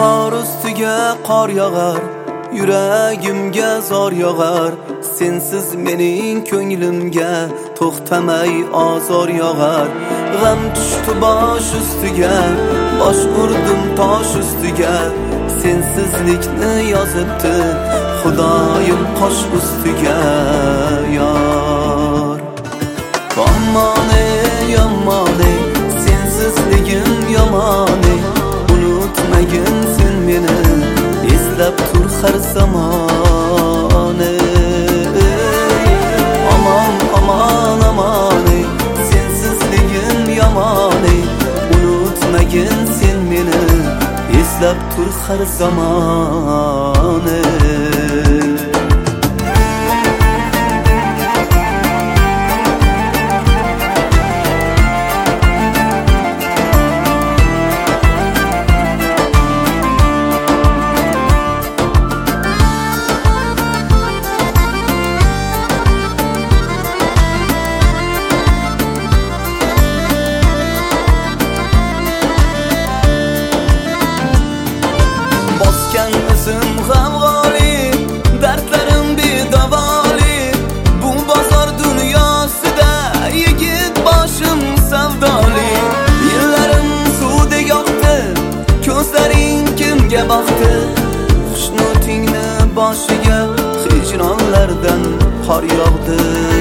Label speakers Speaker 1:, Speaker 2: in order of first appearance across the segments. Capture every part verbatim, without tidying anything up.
Speaker 1: Qor ustiga qor yog'ar, yuragimga zor yog'ar. Sensiz mening ko'nglimga to'xtamay azor yog'ar. G'am tushdi bosh ustiga, bosh urdim tosh ustiga. Sensizlikni yozibdi Xudoyim qosh ustiga yor. Yomone, yomone, sensizligim yomone. Unutmagin sen meni, eslab tur har zamon. Aman, aman, aman, sensizligim yomone. Unutmagin sen meni, eslab tur har zamon. O'zim g'amg'oli, dardlarim bedavoli. Bu bozor dunyosida yigit boshim savdoli. Yillarim suvdek oqdi, ko'zlaring kimga boqdi? Xushnutingni boshiga hijronlardan qor yog'di.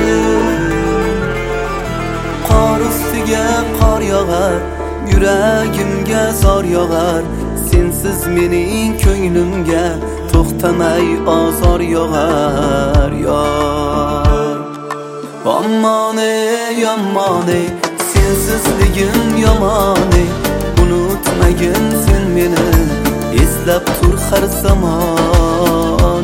Speaker 1: Qor ustiga qor yog'ar, yuragimga zor yog'ar. Sensiz mening ko'nglimga to'xtamay azor yog'ar yor. Yomone, yomone, sensizligim yomone. Unutmagin sen meni, eslab tur har zamon.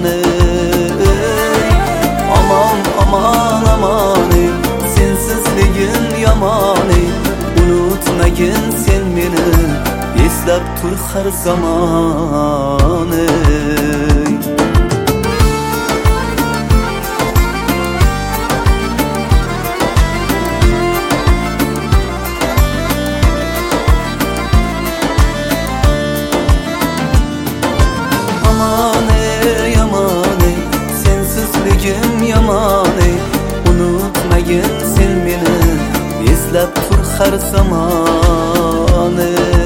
Speaker 1: Aman, aman, aman, sensizligim yomone. Unutmagin sen meni, eslab tur har zamon. Amane, yamane, sensizligim yamane. Unutmagin sen meni, eslab tur har zamon.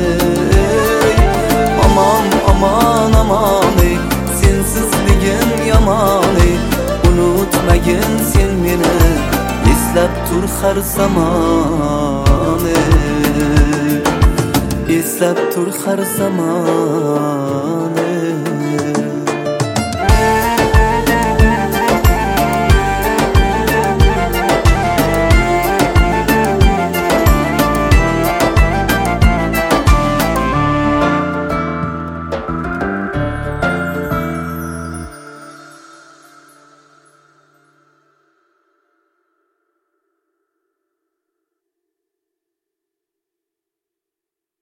Speaker 1: Aman, aman, aman, sensizligim yomone. Unutmagin sen meni, eslab tur har zamon. Eslab tur har zamon.